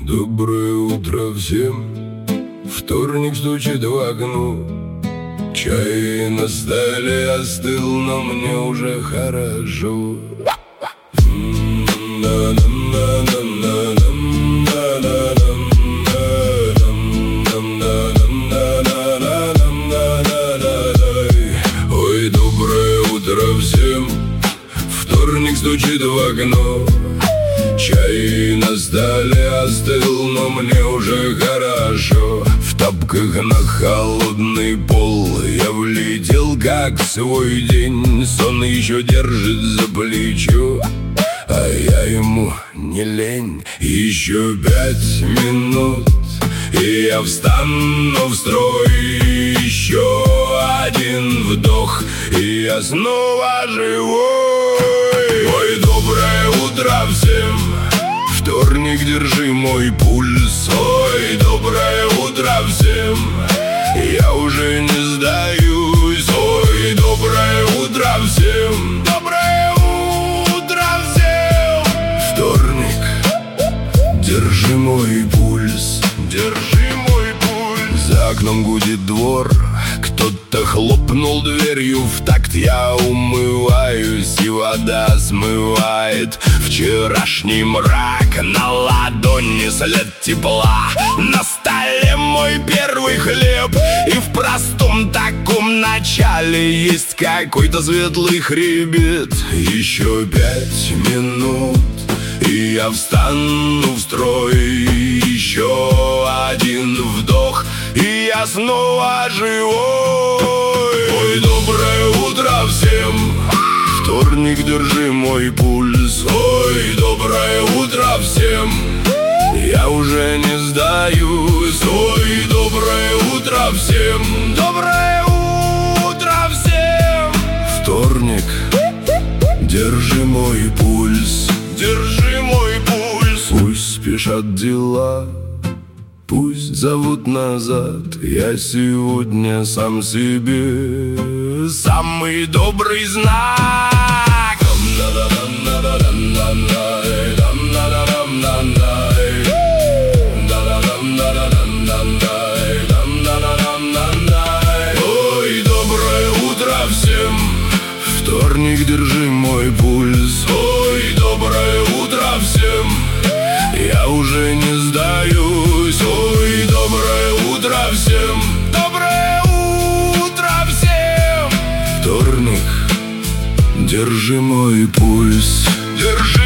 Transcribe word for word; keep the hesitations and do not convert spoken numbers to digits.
Доброе утро всем. Вторник стучит в окно. Чай на столе остыл, но мне уже хорошо. Ой, доброе утро всем. Вторник стучит в окно. Чай на столе остыл, но мне уже хорошо. В тапках на холодный пол я влетел как в свой день. Сон еще держит за плечо, а я ему не лень. Еще пять минут, и я встану в строй. Еще один вдох, и я снова живой. Ой, доброе утро всем. Вторник, держи мой пульс. Ой, доброе утро всем. Я уже не сдаюсь. Ой, доброе утро всем. Доброе утро всем. Вторник, держи мой пульс. Держи мой пульс. За окном гудит двор. Кто-то хлопнул дверью в такт. Я умываюсь, и вода смывает вчерашний мрак. На ладони след тепла. На столе мой первый хлеб. И в простом таком начале есть какой-то светлый хребет. Еще пять минут, и я встану в строй. Еще один вдох, и я снова живой. Ой, доброе утро всем. Вторник, держи мой пульс. Ой, доброе утро всем. Я уже не сдаюсь. Ой, доброе утро всем. Доброе утро всем. Вторник, держи мой пульс. Держи мой пульс. Пусть спешат дела, пусть зовут назад. Я сегодня сам себе самый добрый знак. Ой, доброе утро всем. Вторник, держи мой пульс. Ой, доброе утро всем. Я уже не сдаюсь. Ой, доброе утро всем. Доброе утро всем. Вторник, держи мой пульс. Держи.